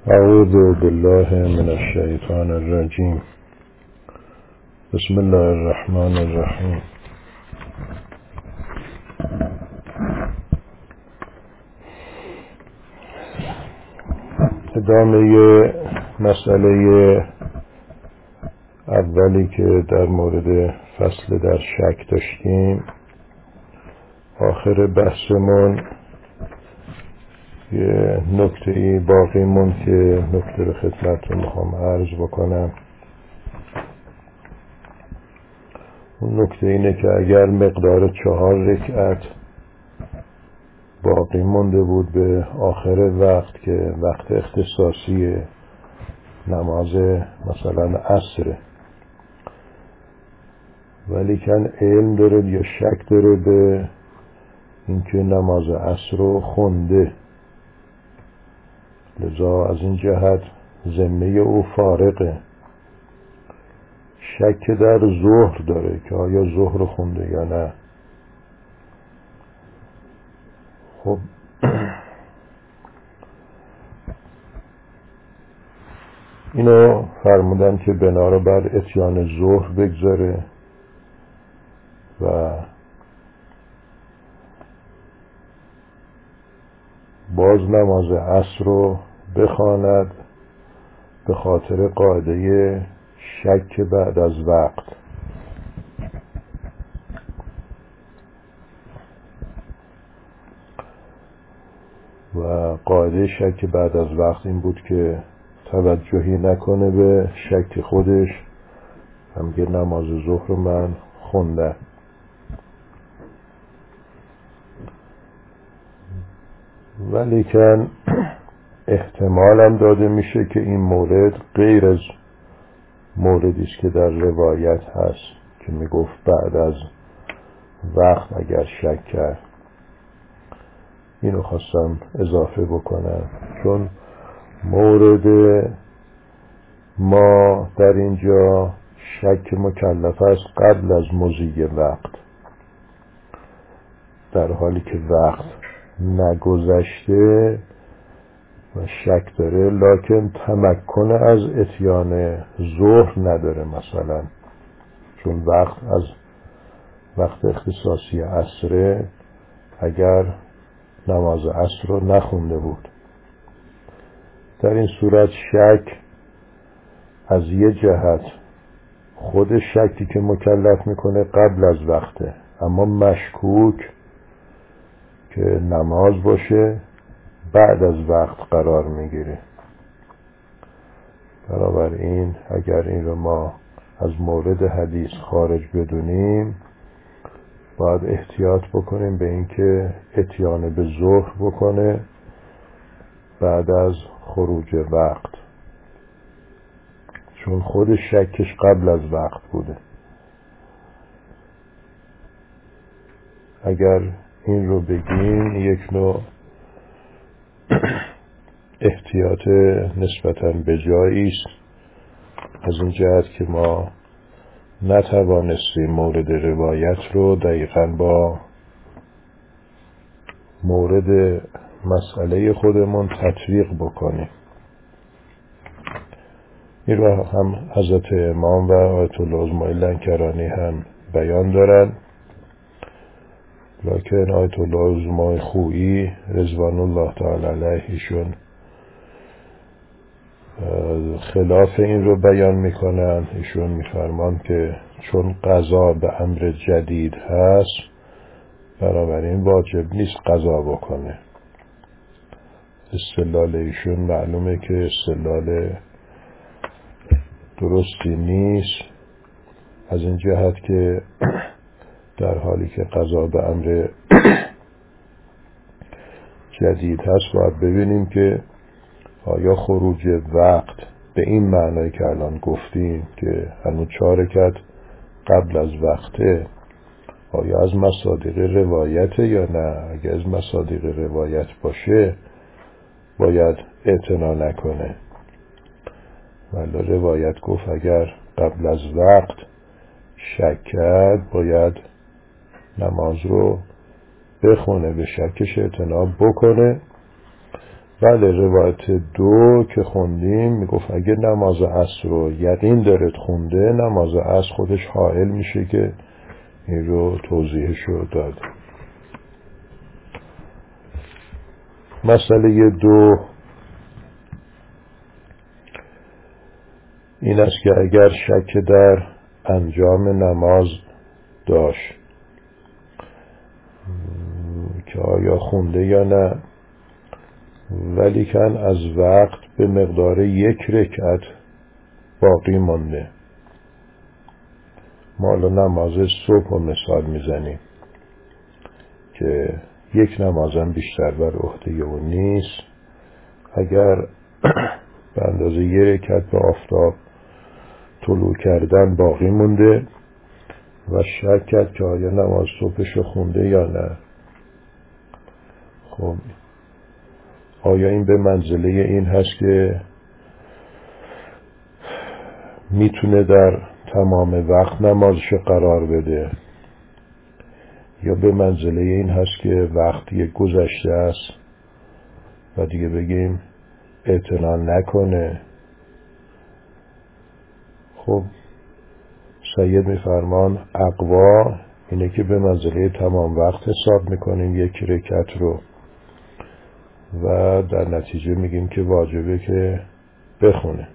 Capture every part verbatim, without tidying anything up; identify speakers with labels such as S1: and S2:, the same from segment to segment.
S1: اعوذ بالله من الشیطان الرجیم. بسم الله الرحمن الرحیم. ادامه مسئله اولی که در مورد فصل در شک داشتیم، آخر بحثمون یه نکته‌ای باقی موند که نکته به خدمتتون میخوام عرض بکنم. اون نکته اینه که اگر مقدار چهار رکعت باقی مونده بود به آخر وقت که وقت اختصاصی نماز مثلا عصر، ولی کن علم داره یا شک داره به اینکه نماز عصر رو خونده، لذا از این جهت ذمه او فارغه. شک در ظهر داره که آیا ظهر خونده یا نه. خب اینو فرمودن که بنا رو بر اتیان ظهر بگذاره و باز نماز عصر رو بخواند به خاطر قاعده شک بعد از وقت. و قاعده شک بعد از وقت این بود که توجهی نکنه به شک خودش، همگه نماز ظهر من خونده. ولیکن احتمال هم داده میشه که این مورد غیر از موردی است که در روایت هست که میگفت بعد از وقت اگر شک کرد. اینو خواستم اضافه بکنم چون مورد ما در اینجا شک مکلف است قبل از مضی وقت، در حالی که وقت نگذشته و شک داره لکن تمکن از اتیان ظهر نداره، مثلا چون وقت از وقت اختصاصی عصره اگر نماز عصر رو نخونده بود. در این صورت شک از یه جهت خود شکی که مکلف میکنه قبل از وقته، اما مشکوک که نماز باشه بعد از وقت قرار میگیره. بنابراین اگر این رو ما از مورد حدیث خارج بدونیم باید احتیاط بکنیم به اینکه اتیان به ظهر بکنه بعد از خروج وقت، چون خود شکش قبل از وقت بوده. اگر این رو بگیم یک نوع احتیاط نسبتاً به جایی است، از این جهت که ما نتوانستیم مورد روایت رو دقیقاً با مورد مسئله خودمون تطبیق بکنیم. این رو هم حضرت امام و آیت الله عظمای لنکرانی هم بیان دارن، لکن آیت الله عظمای خویی رضوان الله تعالی علیهشون خلاف این رو بیان میکنن. ایشون میفرمان که چون قضا به امر جدید هست بنابراین واجب نیست قضا بکنه. استدلال ایشون معلومه که استدلال درستی نیست، از این جهت که در حالی که قضا به امر جدید هست باید ببینیم که آیا خروج وقت به این معنی که الان گفتیم که هنوز چهار رکعت قبل از وقته آیا از مصادیق روایت یا نه؟ اگر از مصادیق روایت باشه باید اعتنا نکنه، ولی روایت گفت اگر قبل از وقت شک کرد باید نماز رو بخونه، به شکش اعتنا بکنه بله، روایت دو که خوندیم میگفت اگه نماز عصر رو یقین دارد خونده، نماز عصر خودش حائل میشه که این رو توضیحش رو داد. مسئله دو این است که اگر شک در انجام نماز داشت که آیا خونده یا نه، ولیکن از وقت به مقدار یک رکعت باقی مانده. ما الان نماز صبح رو مثال میزنیم که یک نمازم بیشتر بر عهده او نیست. اگر به اندازه یک رکعت به آفتاب طلوع کردن باقی مونده و شک کرد که آیا نماز صبحش خونده یا نه، خب آیا این به منزله این هست که میتونه در تمام وقت نمازش قرار بده، یا به منزله این هست که وقتی گذشته است و دیگه بگیم اعتنا نکنه؟ خب سید میفرمان اقوا اینه که به منزله تمام وقت حساب میکنیم یک رکعت رو و در نتیجه میگیم که واجبه که بخونه.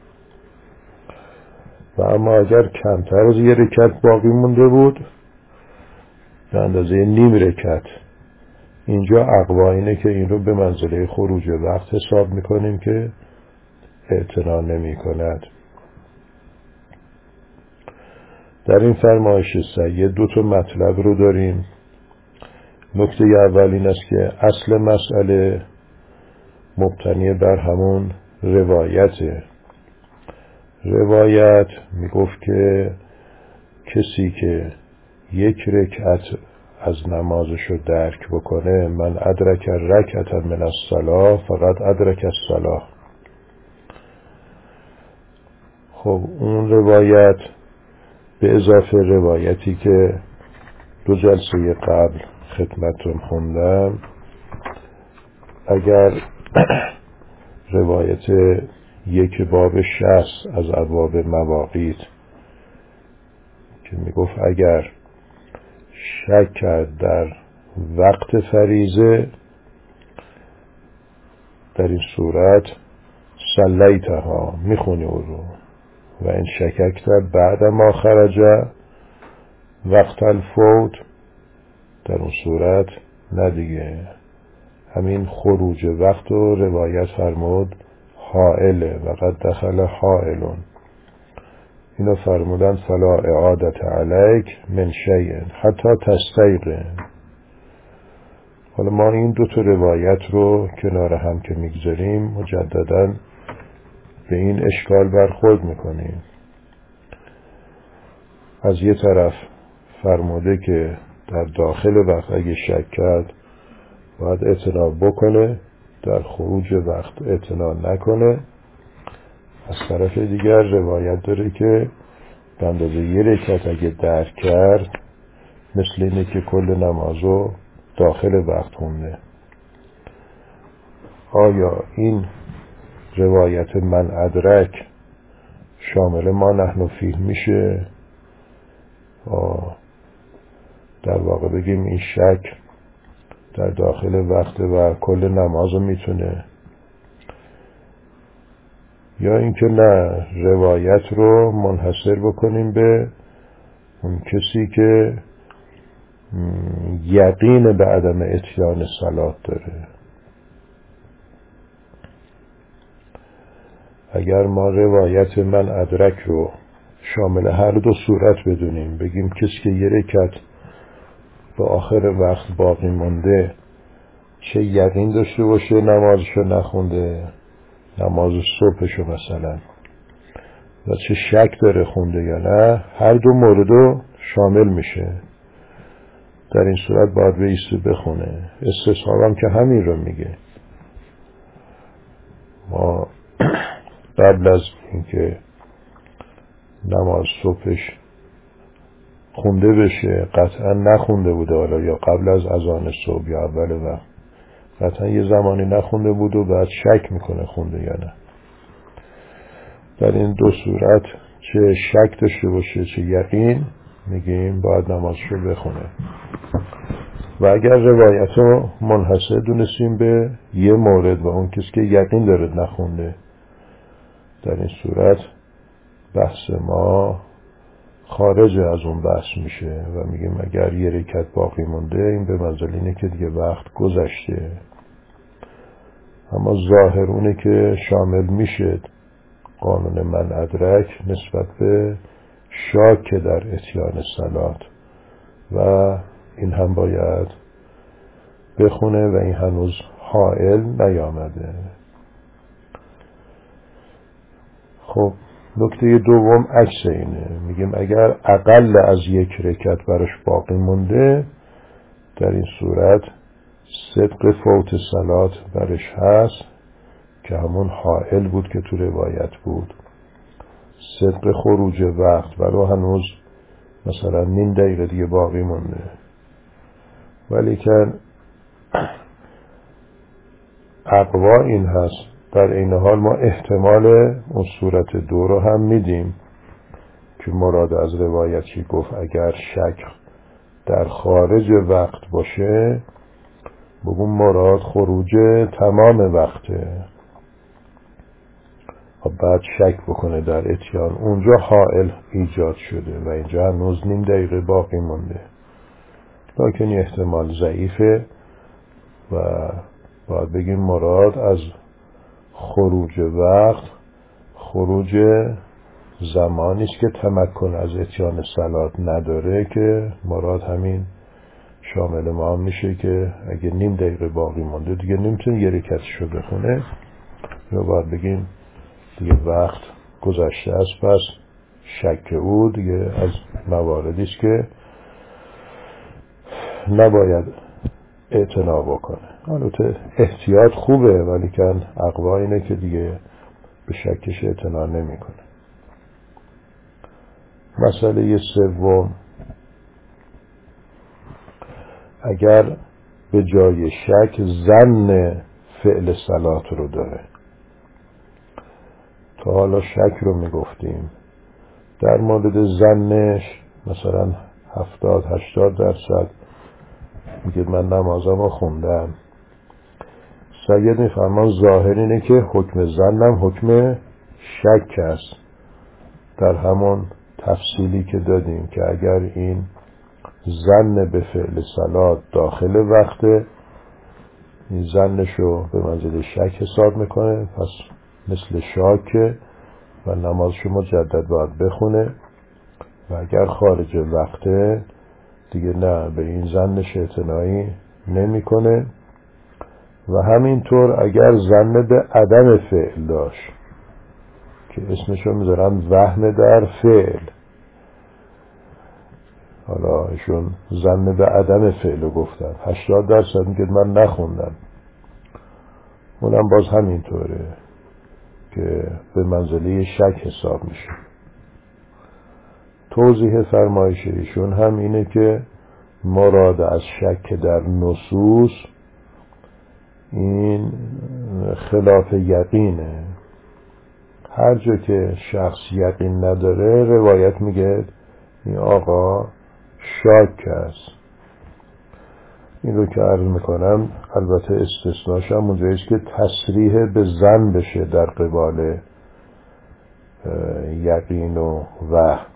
S1: و اما اگر کمتر از یک رکعت باقی مونده بود به اندازه نیم رکعت، اینجا اقوا اینه که این رو به منزله خروج وقت حساب میکنیم که اعتنا نمی کند. در این فرمایش سید دو تا مطلب رو داریم. نکته اول این است که اصل مسئله مبتنی بر همون روایته. روایت میگفت که کسی که یک رکعت از نمازش رو درک بکنه، من ادرک رکعت من الصلاة فقط ادرک الصلاة. خب اون روایت به اضافه روایتی که دو جلسه قبل خدمتتون خوندم، اگر روایت یک باب شصت از ابواب مواقیت که میگفت اگر شک کرد در وقت فریضه، در این صورت صلیتها میخونی او رو، و این شککت بعد ما خرج وقت الفوت، در اون صورت نه دیگه. همین خروج وقت رو روایت فرمود حائله و قد دخل حائلون. اینو فرمودن فلا اعادت علیک من شیء حتی تستیقن. حالا ما این دو تا روایت رو کنار هم که میگذاریم مجدداً به این اشکال برخورد میکنیم. از یه طرف فرموده که در داخل وقت اگه شک کرد باید اعتنا بکنه، در خروج وقت اعتنا نکنه. از طرف دیگر روایت داره که به اندازه یه رکعت اگه درک کرد مثل اینه که کل نمازو داخل وقت خونده. آیا این روایت من ادرک شامل ما نحن فیه میشه؟ در واقع بگیم این شک در داخل وقت و کل نمازو میتونه، یا اینکه نه روایت رو منحصر بکنیم به اون کسی که یقین به عدم اتیان صلات داره. اگر ما روایت من ادرک رو شامل هر دو صورت بدونیم، بگیم کسی که یه رکعت به آخر وقت باقی مونده چه یقین داشته باشه نمازشو نخونده، نماز صبحشو مثلا، و چه شک داره خونده یا نه، هر دو موردو شامل میشه. در این صورت باید بایسته بخونه. استصحابم که همین رو میگه. ما قبل از اینکه نماز صبحش خونده بشه، قطعا نخونده بوده، حالا یا قبل از اذان صبح یا اول وقت قطعا یه زمانی نخونده بود و بعد شک میکنه خونده یا نه. در این دو صورت چه شک داشته باشه چه یقین میگیم باید نمازشو بخونه. و اگر روایت رو منحصر دونستیم به یه مورد و اون کسی که یقین داره نخونده، در این صورت بحث ما خارج از اون بحث میشه و میگیم اگر یه رکعت باقی مونده این به منزل اینه که دیگه وقت گذشته. اما ظاهر اونه که شامل میشه قانون من ادرک نسبت به شاک در اتیان صلات و این هم باید بخونه و این هنوز حائل نیامده. خب نکته دوم عکس اینه، میگیم اگر اقل از یک رکعت براش باقی مونده در این صورت صدق فوت صلات برش هست که همون حائل بود که تو روایت بود. صدق خروج وقت ولو هنوز مثلا نیم دقیقه دیگه باقی مونده، ولی که اقوا این هست در این حال ما احتمال اون صورت دو رو هم میدیم که مراد از روایت چی گفت اگر شک در خارج وقت باشه بگم مراد خروج تمام وقته و بعد شک بکنه در اتیان، اونجا حائل ایجاد شده و اینجا هنوز نیم دقیقه باقی مونده، لکن احتمال ضعیفه و باید بگیم مراد از خروج وقت خروج زمانی است که تمکن از اتیان صلات نداره که مراد همین شامل ما هم میشه که اگه نیم دقیقه باقی مونده دیگه نمیتونه یه رکعتشو بخونه یا باید بگیم دیگه وقت گذشته است، پس شک او دیگه از مواردی است که نباید اعتنا بکنه. البته احتیاط خوبه ولی کن اقوا اینه که دیگه به شکش اعتنا نمی کنه. مسئله سوم، اگر به جای شک ظن فعل صلات رو داره، تا حالا شک رو می گفتیم در مورد ظنش مثلا هفتاد هشتاد درصد میگه من نمازم رو خوندم، سید میفرمان ظاهر اینه که حکم ظنم حکم شک است در همون تفصیلی که دادیم که اگر این ظن به فعل صلات داخل وقته این ظنشو به منزل شک حساب میکنه، پس مثل شاکه و نمازشو مجدد باید بخونه و اگر خارج وقته دیگه نه به این ظنش اعتنایی نمی کنه. و همینطور اگر ظن به عدم فعل داشت که اسمشو میذارن وهم در فعل، حالا ایشون ظن به عدم فعل رو گفتن هشتاد درصد میگه من نخوندم، اونم باز همینطوره که به منزله شک حساب میشه. توضیح فرمایش ایشون هم اینه که مراد از شک در نصوص این خلاف یقینه. هر جا که شخص یقین نداره روایت میگه این آقا شاک است. این رو که عرض میکنم البته استثناش هم اونجاییست که تصریح به ظن بشه در قبال یقین و وهم.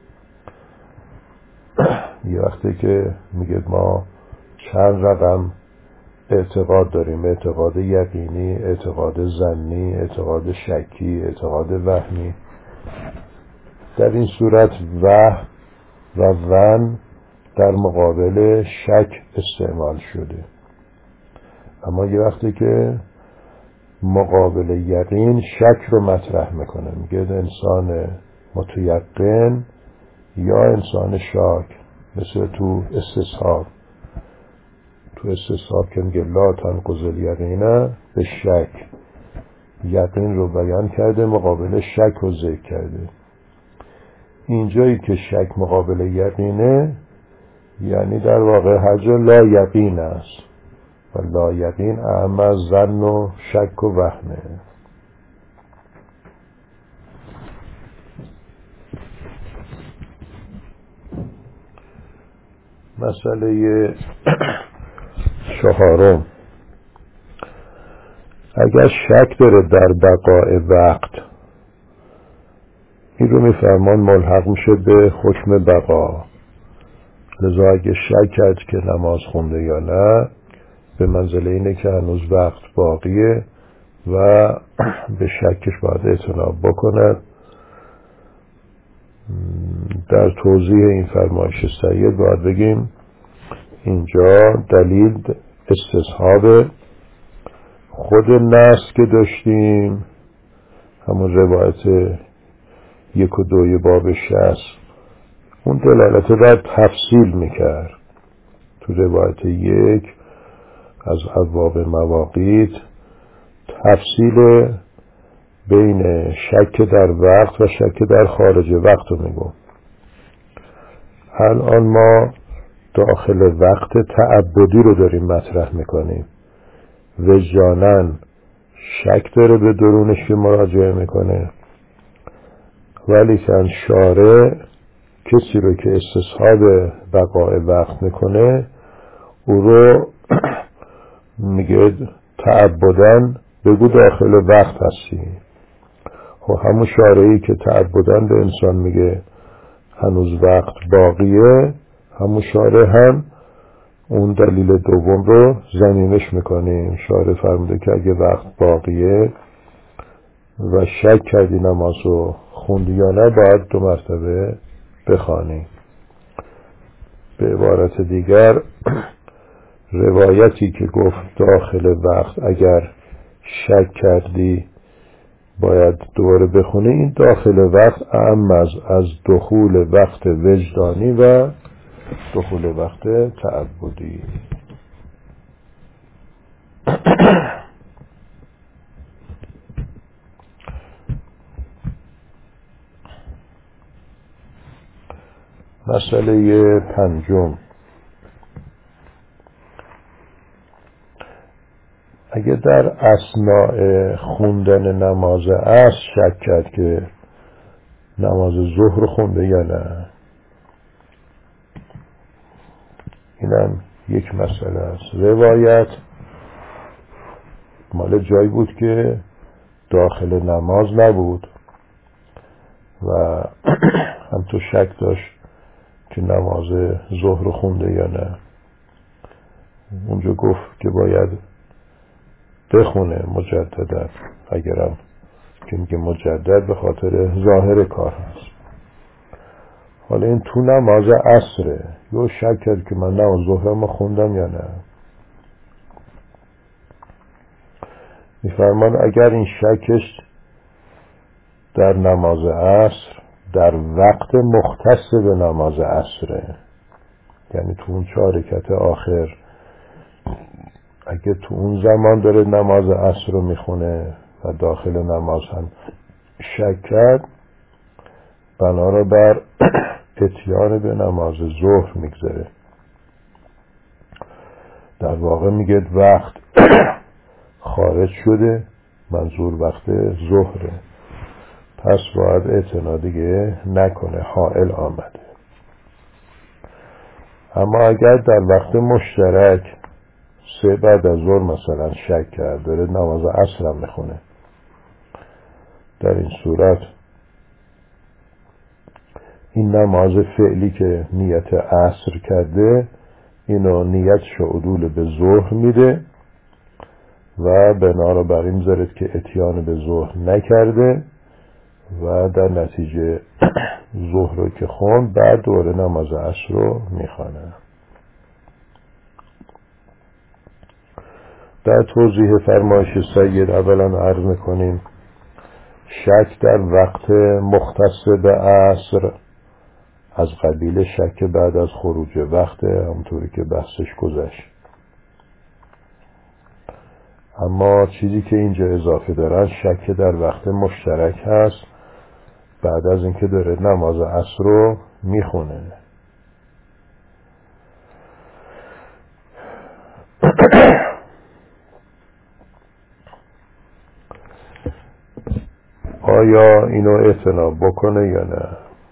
S1: یه وقتی که میگه ما چند رقم اعتقاد داریم، اعتقاد یقینی، اعتقاد ظنی، اعتقاد شکی، اعتقاد وهمی، در این صورت وهم و ظن در مقابل شک استعمال شده. اما یه وقتی که مقابل یقین شک رو مطرح میکنه، میگه انسان متیقن یا انسان شاک، مثل تو استصحاب تو استصحاب که میگه لا تنقض الیقین به شک، یقین رو بیان کرده مقابل شک رو ذکر کرده. اینجایی که شک مقابل یقینه یعنی در واقع هر جا لا یقین است و لایقین اعم از ظن و شک و وهمه. مسئله چهارم، اگر شک داره در بقای وقت، این رو میفرمان ملحق میشه به حکم بقا. لذا اگه شک کرد که نماز خونده یا نه، به منزله اینه که هنوز وقت باقیه و به شکش باید اعتناب بکند. در توضیح این فرمایش سید باید بگیم اینجا دلیل استصحاب خود نص که داشتیم، همون روایت یک و دوی باب شصت، اون دلالت باید تفصیل میکرد. تو روایت یک از ابواب مواقیت تفصیل بین شک در وقت و شک در خارج وقت رو میگم. الان ما داخل وقت تعبدی رو داریم مطرح میکنیم. وجدانن شک داره به درونش که مراجعه میکنه، ولی کن شارع کسی رو که استصحاب بقای وقت میکنه او رو میگه تعبدن بگو داخل وقت هستی. خب همون شارعی که تعبدن به انسان میگه هنوز وقت باقیه، همون شارع هم اون دلیل دوم رو ضمیمش میکنیم. شارع فرموده که اگه وقت باقیه و شک کردی نماز رو خوندی یا نه، باید دو مرتبه بخوانی. به عبارت دیگر روایتی که گفت داخل وقت اگر شک کردی باید دوباره بخونی، این داخل وقت اعم از از دخول وقت وجدانی و دخول وقت تعبدی. مسئله پنجم، اگه در اثناء خوندن نماز عصر شک کرد که نماز ظهر خونده یا نه، اینم یک مسئله است. روایت مال جایی بود که داخل نماز نبود و هم تو شک داشت که نماز ظهر خونده یا نه. اونجا گفت که باید بخونه مجددا، اگرم که میگه مجدد به خاطر ظاهر کار هست. حالا این تو نماز عصره، یا شک کرد که من نماز ظهرم خوندم یا نه. میفرمان اگر این شکش در نماز عصر در وقت مختص به نماز عصره، یعنی تو اون چهار رکعت آخر، اگه تو اون زمان داره نماز عصر رو میخونه و داخل نماز هم شک کرد، بنا رو بر اتیان به نماز ظهر میگذاره. در واقع میگه وقت خارج شده، منظور وقت ظهره، پس باید اعتنا دیگه نکنه، حائل آمده. اما اگر در وقت مشترک سه بعد از ظهر مثلا شک کرد، داره نماز عصر هم میخونه، در این صورت این نماز فعلی که نیت عصر کرده، اینو نیتش عدول به ظهر میده و بنا رو بر این میذارد که اتیان به ظهر نکرده و در نتیجه ظهر رو که خوند بعد دوره نماز عصر رو میخوانه. در توضیح فرمایش سید اولا عرض میکنیم شک در وقت مختص به عصر از قبیل شک بعد از خروج وقت، همونطوری که بحثش گذشت. اما چیزی که اینجا اضافه دارن شک در وقت مشترک هست بعد از اینکه داره نماز عصر رو میخونه. آیا اینو اعتنا بکنه یا نه؟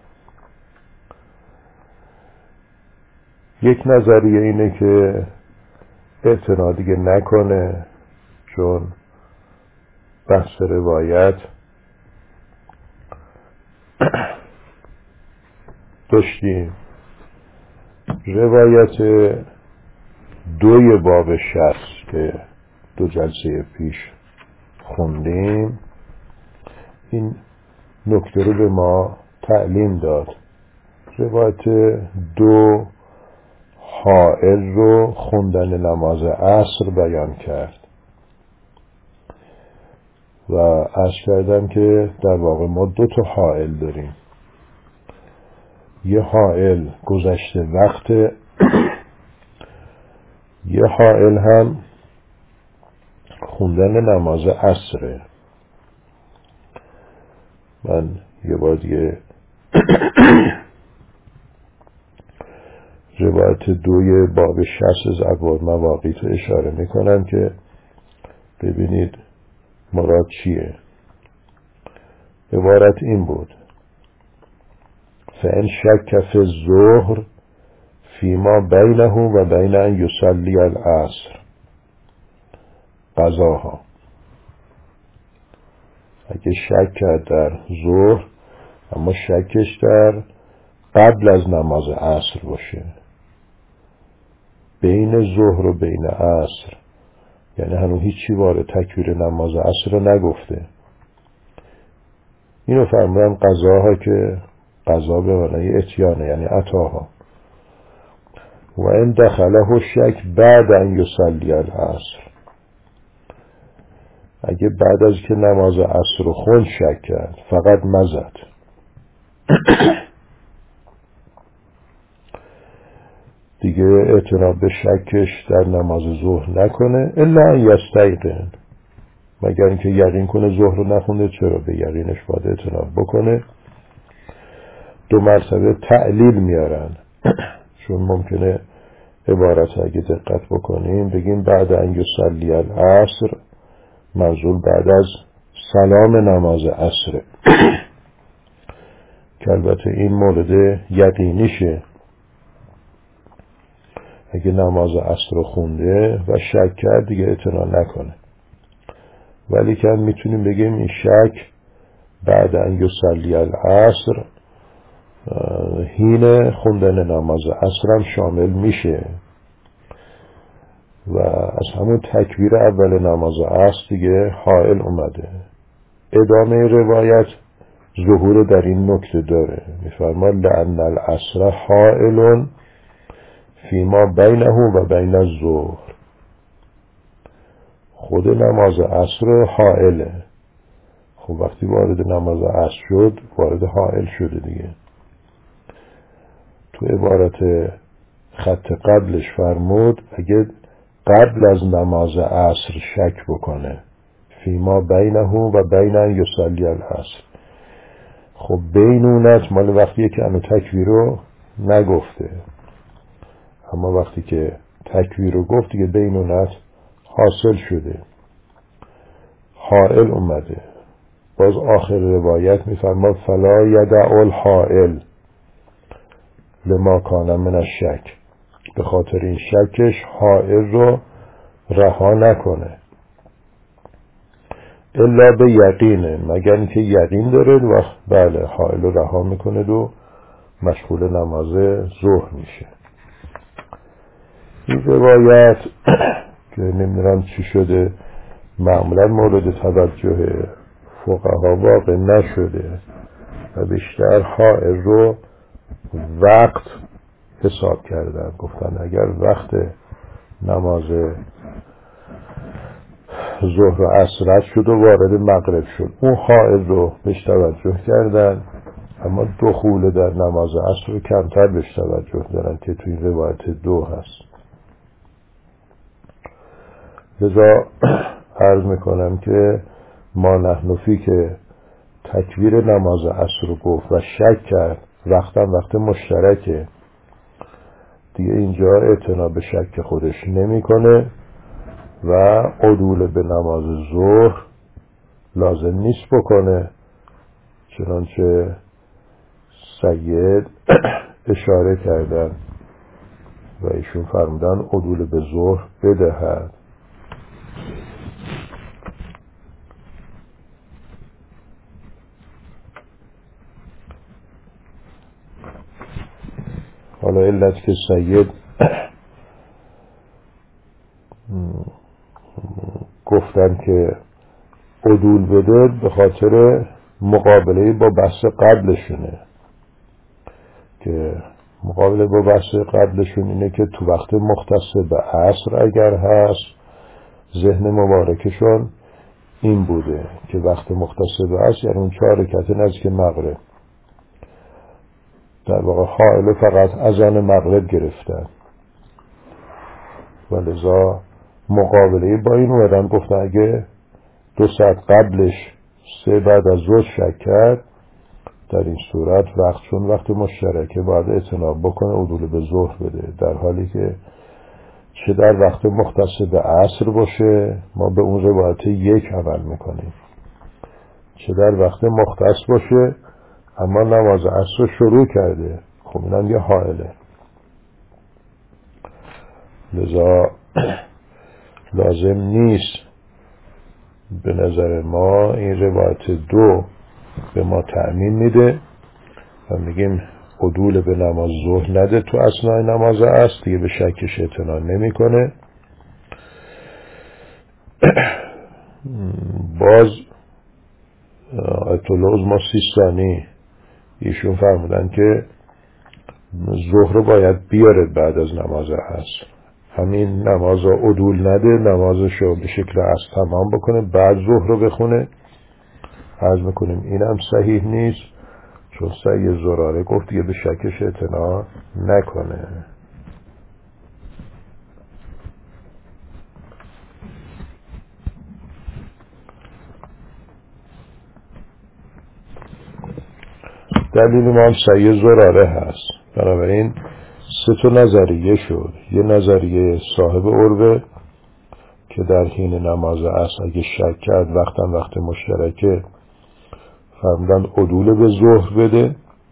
S1: یک نظریه اینه که اعتنا دیگه نکنه، چون بحث روایت داشتیم. روایت دوی باب شصت که دو جلسه پیش خوندیم این نکته رو به ما تعلیم داد. روایت دو حائل رو خوندن نماز عصر بیان کرد و عرض کردم که در واقع ما دو تا حائل داریم. یه حائل گذشته وقت، یه حائل هم خوندن نماز عصره. من یه بار دیگه روایت دوی باب شصت از ابواب مواقیت رو اشاره میکنم که ببینید مراد چیه. عبارت این بود: فإن شک فی الظهر فیما بینه و بین ان یصلی العصر قضاها. اگه شک کرد در ظهر اما شکش در قبل از نماز عصر باشه، بین ظهر و بین عصر، یعنی هنوز هیچی وارد تکبیر نماز عصر رو نگفته، اینو فرمودن قضاها که قضا به معنی اتیانه، یعنی عطاها. و این دخله شک بعد ان یصلی العصر، اگه بعد از که نماز عصر رو خون شک کرد فقط مزد، دیگه اعتنا به شکش در نماز ظهر نکنه الا ان یستیقن، مگر اینکه یقین کنه ظهر رو نخونده. چرا؟ به یقینش باید اعتنا بکنه. دو مرتبه تعلیل میارن چون ممکنه عبارت اگه دقت بکنیم بگیم بعد ان یصلی العصر منظور بعد از سلام نماز عصر که البته این مورد یقینیشه. اگه نماز عصر رو خونده و شک کرد دیگه اعتنا نکنه، ولی که میتونیم بگیم این شک بعد ان یصلی العصر حین خوندن نماز عصر هم شامل میشه و از همون تکبیر اول نماز عصر دیگه حائل اومده. ادامه روایت ظهور در این نکته داره، میفرما لأن العصر حائل فیما بینه و بین الظهر، خود نماز عصر حائله. خب وقتی وارد نماز عصر شد وارد حائل شده دیگه. تو عبارت خط قبلش فرمود اگه قبل از نماز عصر شک بکنه فیما بینه و بین ان یصلی العصر. خب بینونت مال وقتیه که انو تکویر رو نگفته، اما وقتی که تکویر رو گفت دیگه بینونت حاصل شده، حائل اومده. باز آخر روایت میفرما فلا یدع الحائل لما کان من الشک، به خاطر این شکش حائل رو رها نکنه الا به یقینه، مگر اینکه یقین داره و بله حائل رو رها میکنه و مشغول نماز ظهر میشه. این روایت که نمیدونم چی شده معمولا مورد توجه فقها واقع نشده و بیشتر حائل رو وقت حساب کردن، گفتن اگر وقت نماز ظهر و عصر رد شد و وارد مغرب شد اون حائل رو بهش توجه کردن، اما دخول در نماز عصر رو کمتر بهش توجه دارن که توی روایت دو هست. لذا عرض میکنم که ما نحنفی که تکبیر نماز عصر رو گفت و شک کرد وقتم وقت مشترکه دیگه، اینجا اعتنا به شک خودش نمیکنه و عدول به نماز ظهر لازم نیست بکنه چنانچه سید اشاره کردن و ایشون فرمودن عدول به ظهر بدهد. حالا علت که سید گفتن که عدول بده به خاطر مقابله با بحث قبلشونه، که مقابله با بحث قبلشون اینه که تو وقت مختص به عصر اگر هست، ذهن مبارکشون این بوده که وقت مختص به عصر یعنی اون چهار رکعت نزدیک مغرب، در واقع حائل فقط اذان مغرب گرفتن و لذا مقابله با این اومدن گفتن اگه دو ساعت قبلش سه بعد از ظهر شک کرد، در این صورت وقت چون وقت مشترکه باید اعتناب بکنه عدول به ظهر بده، در حالی که چه در وقت مختص به عصر باشه ما به اون روایت یک عمل میکنیم، چه در وقت مختص باشه اما نماز عصر شروع کرده، خب اینم یه حائله. لذا لازم نیست به نظر ما این روایت دو به ما تأمین میده و میگیم عدول به نماز ظهر نده تو اثنای نماز عصر، دیگه به شکش اعتنا نمیکنه. باز آیت الله عظمی سیستانی ایشون فرمودن که ظهر رو باید بیاره بعد از نماز عصر، همین نماز رو عدول نده، نمازش رو به شکل عصر تمام بکنه بعد ظهر رو بخونه. عرض میکنیم اینم صحیح نیست، چون سید زراره گفت دیگه به شکش اعتنا نکنه. دلیل ما هم سید زراره هست، بنابراین سه تا نظریه شد. یه نظریه صاحب عروه که در حین نماز عصر اگه شک کرد وقتم وقت مشترکه فرمودن عدول به ظهر بده.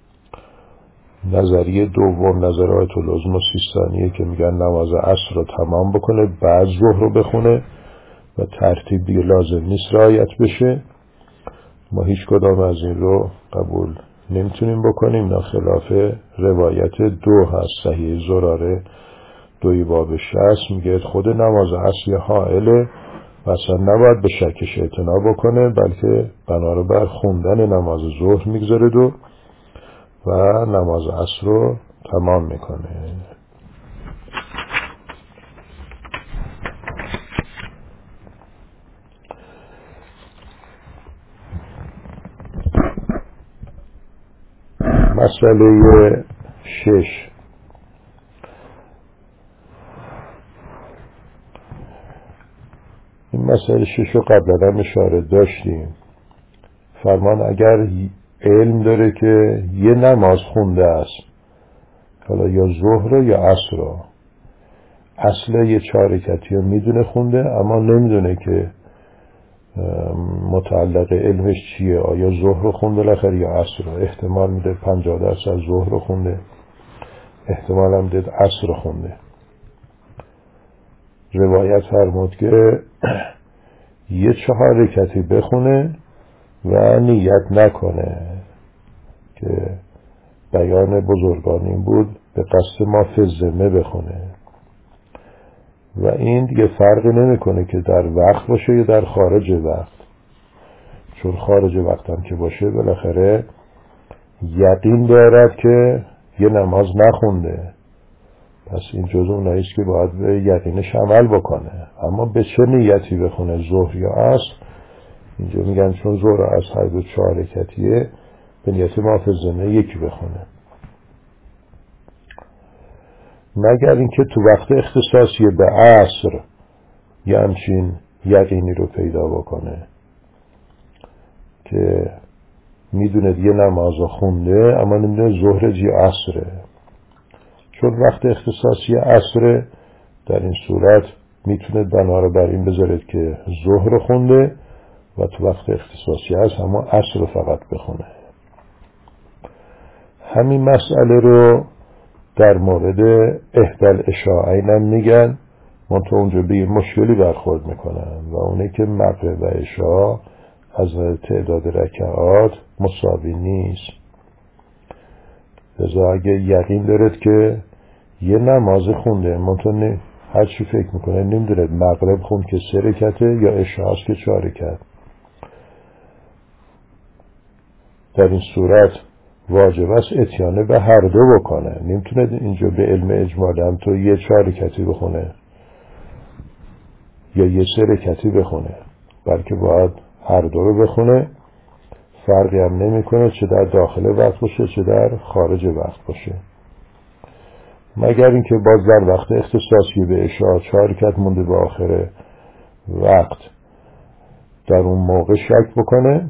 S1: نظریه دوم نظر آیت الله عظمی سیستانیه که میگن نماز عصر رو تمام بکنه بعد ظهر رو بخونه و ترتیب دیگه لازم نیست رعایت بشه. ما هیچ کدام از این رو قبول نمیتونیم بکنیم، نه خلاف روایت دو هست صحیح زراره دوی باب شصت میگه خود نماز عصر یه حائله و اصلا نباید به شکش اعتنا بکنه، بلکه بنا رو بر خوندن نماز ظهر میگذاره دو و نماز عصر رو تمام میکنه. مسئله شش، این مسئله شش رو قبلا هم اشاره داشتیم. فرمان اگر علم داره که یه نماز خونده است، حالا یا ظهر یا عصر رو، اصل یه چهار رکعتی رو میدونه خونده اما نمیدونه که متعلق علمش چیه، آیا ظهر رو خونده لخر یا عصر رو. احتمال میده پنجاه درصد ظهر رو خونده، احتمال هم دید عصر رو خونده. روایت فرمود که یه چهار رکعتی بخونه و نیت نکنه، که بیان بزرگان این بود به قصد ما فی الذمه بخونه و این دیگه فرقی نمیکنه که در وقت باشه یا در خارج وقت، چون خارج وقت هم که باشه بالاخره یقین دارد که یه نماز نخونده، پس این جزء اوناییست که باید به یقینش عمل بکنه. اما به چه نیتی بخونه، ظهر یا عصر؟ اینجا میگن چون ظهر و عصر هر دو چهار رکعتیه به نیت ما فی الذمه یکی بخونه، مگر اینکه تو وقت اختصاصی به عصر یه همچین یقینی رو پیدا بکنه که میدونه دیگه نماز خونده اما نمیدونه ظهر یا عصره. چون وقت اختصاصی عصره در این صورت میتونه بنا رو بر این بذارید که ظهر خونده و تو وقت اختصاصی هست اما عصر رو فقط بخونه. همین مسئله رو در مورد احدال اشاعین هم میگن، منطقه اونجا به یه مشکلی برخورد میکنن و اونه که مغرب و عشا از تعداد رکعات مساوی نیست. لذا اگه یقین دارد که یه نماز خونده، منطقه هر چی فکر میکنه نمیدونه مغرب خوند که سه رکعته یا عشا هست که چهار رکعت، در این صورت واجب است اتیانه به هر دو بکنه. نمیتونه اینجا به علم اجمالی هم تو یه چهار رکعتی بخونه یا یه سه رکعتی بخونه، بلکه باید هر دو رو بخونه. فرقی هم نمیکنه چه در داخل وقت باشه چه در خارج وقت باشه، مگر اینکه باز در وقت اختصاصی به عشا چهار رکعت مونده به آخر وقت در اون موقع شک بکنه،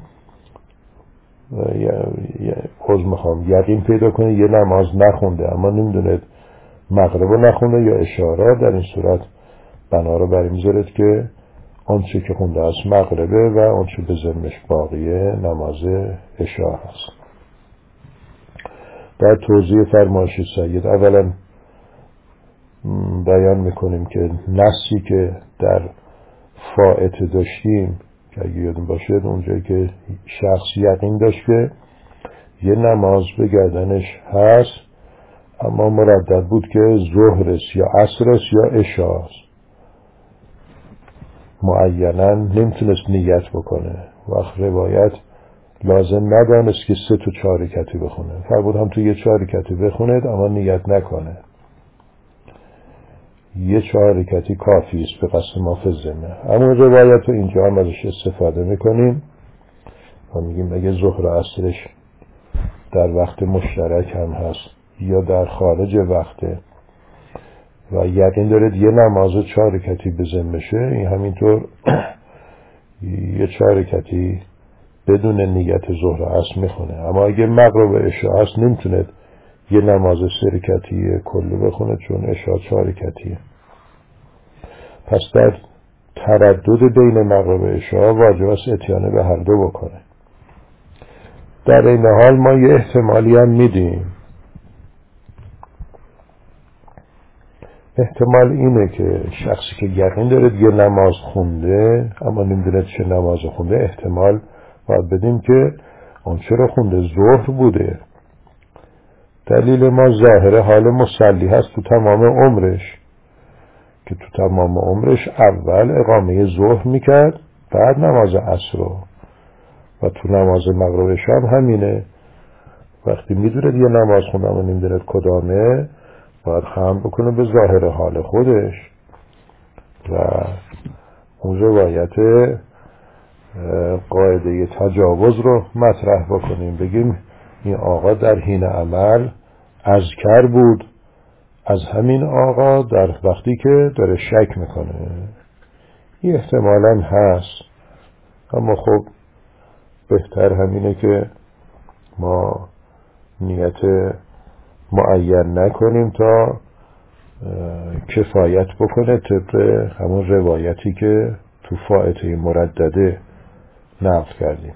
S1: خوز میخوام یقین پیدا کنه یه نماز نخونده اما نمیدونه مغرب رو نخونده یا اشاره، در این صورت بنا رو بر میذارد که آنچه که خونده است مغربه و آنچه به ذمش باقیه نماز عشا هست. در توضیح فرمایش سید اولا بیان میکنیم که نصی که در فائت داشتیم که اگه یادون باشد اونجایی که شخص یقین داشت که یه نماز به گردنش هست اما مردد بود که ظهرست یا عصرست یا عشاست، معینا نمیتونست نیت بکنه. وقت روایت لازم ندانست که سه تا چهار رکعتی بخونه، فرمود هم تو یه چهار رکعتی بخوند اما نیت نکنه، یه چهار رکعتی کافی است به قصد ما فزنه. اما روایت رو اینجا هم ازش استفاده میکنیم و میگیم اگه ظهر و عصرش در وقت مشترک هم هست یا در خارج وقته و یقین دارد یه نماز چهار رکعتی به ذمشه، این همینطور یه چهار رکعتی بدون نیت ظهر و عصر میخونه. اما اگه مغرب و عشا هست نمیتونه یه نماز سه رکعتی کلی بخونه چون عشا چهار رکعتیه. پس در تردد بین مغرب و عشا واجب است اتیانه به هر دو بکنه. در این حال ما یه احتمالی هم میدیم، احتمال اینه که شخصی که یقین داره یه نماز خونده اما نمیدونه چه نماز خونده، احتمال باید بدیم که اون چرا خونده ظهر بوده. دلیل ما ظاهر حال مصلی هست تو تمام عمرش که تو تمام عمرش اول اقامه ظهر میکرد بعد نماز عصر رو، و تو نماز مغرب شب همینه. وقتی میدونه یه نماز خونده اما نمیدونه کدامه باید خم بکنه به ظاهر حال خودش و اون روایت قاعده تجاوز رو مطرح بکنیم، بگیم این آقا در حین عمل اذکر بود از همین آقا در وقتی که داره شک میکنه. این احتمالاً هست، اما خب بهتر همینه که ما نیت معین نکنیم تا کفایت بکنه طبق همون روایتی که تو فائته مردده نقل کردیم.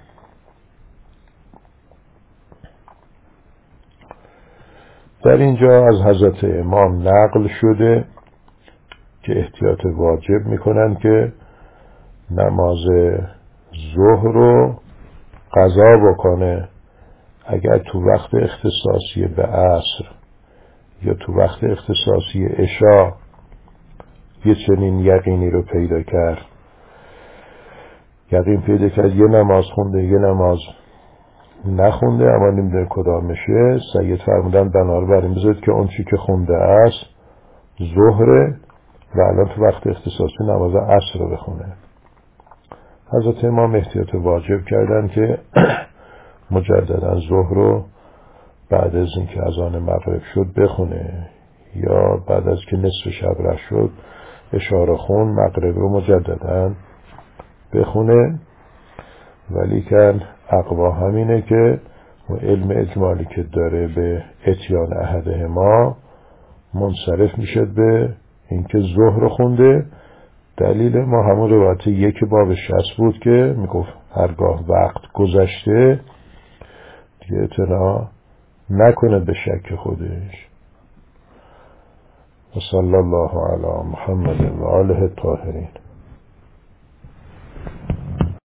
S1: در اینجا از حضرت امام نقل شده که احتیاط واجب میکنن که نماز ظهر رو قضا بکنه اگر تو وقت اختصاصی به عصر یا تو وقت اختصاصی عشا یه چنین یقینی رو پیدا کرد، یقین پیدا کرد یه نماز خونده یه نماز نخونده اما نمیدونه کدامشه، سید فرمودن بنا رو بر این بذارید که اون چی که خونده است ظهره و الان تو وقت اختصاصی نماز عصر رو بخونه. حضرت امام احتیاط واجب کردن که مجددا ظهر رو بعد از اینکه اذان مغرب شد بخونه یا بعد از که نصف شب رفت شد اشاره خون مغرب رو مجددا بخونه. ولی که اقوا همینه که علم اجمالی که داره به اتیان احدهما منصرف میشد به اینکه ظهر خونده. دلیل ما همون روایت یک باب شصت بود که میگفت هرگاه وقت گذشته دیگه اطلاع نکنه به شک خودش. و صلی الله علی محمد و آله الطاهرین.